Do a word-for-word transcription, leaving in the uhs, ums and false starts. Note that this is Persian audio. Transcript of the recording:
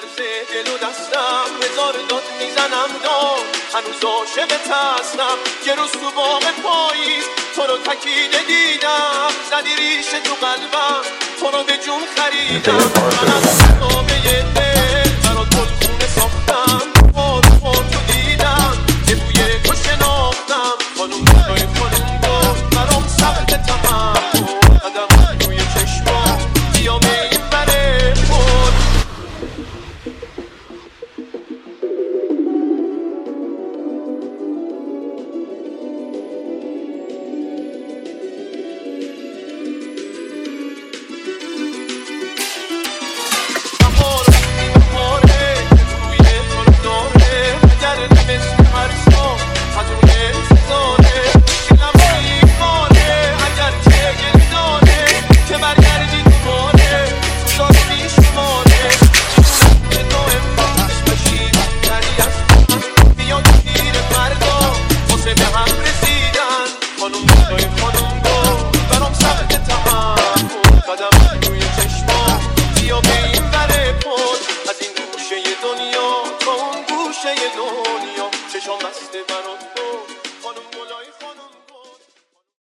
میلرزه دل و دستم، هزار داد میزنم داد هنوز عاشقت هستم. یه روز تو باغ پاییز تو رو تکیده دیدم، زدی ریشه تو قلبم، تو رو به جون خریدم. من از نامه دل برات گلخونه ساختم، بار بار تو دیدم یه بوی تو شناختم. خانوم توی خانوم گفت برام سخت تحمل، قدم روی چشمام بیام این بره پل. دنیا تا اون گوشه دنیا چشم بسته برات